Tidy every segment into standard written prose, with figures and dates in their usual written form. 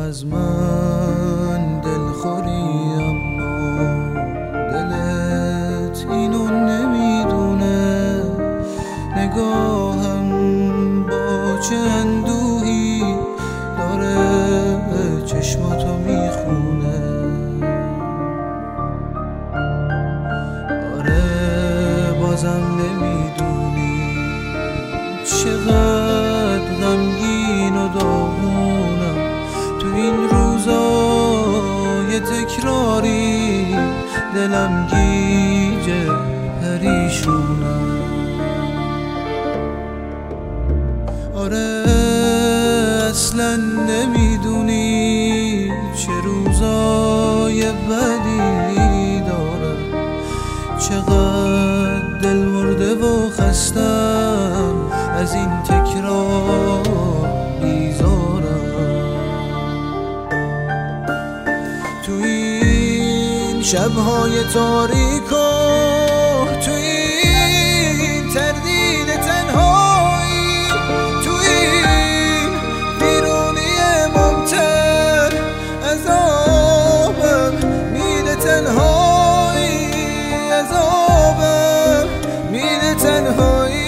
از من دلخوری، اما دلت اینو نمیدونه. نگاهم با چه اندوهی داره چشماتو میخونه. آره بازم نمیدونی چقدر غمگین و داغونم تو این روزای تکراری. دلم گیجه پریشونم. آره اصلا نمیدونی چه روزای بدی دارم، چقدر دل مرده و خستم از این تکرار بیزارم. تو این شبهای تاریک و تو این تردید تنهایی، تو این بیرونی ممتد عذابم میده تنهایی، عذابم میده تنهایی.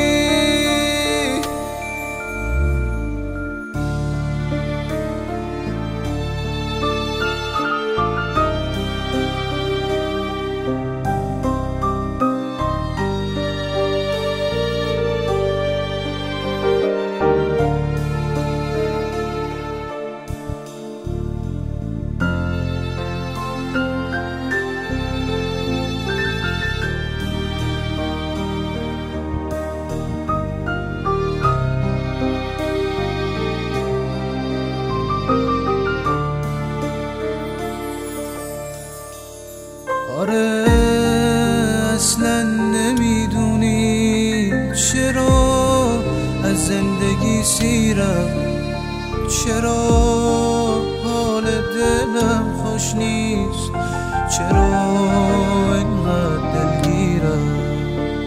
آره اصلا نمیدونی چرا از زندگی سیرم، چرا حال دلم خوش نیست، چرا اینقدر دلگیرم.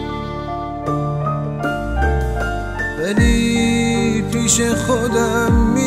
ولی پیش خودم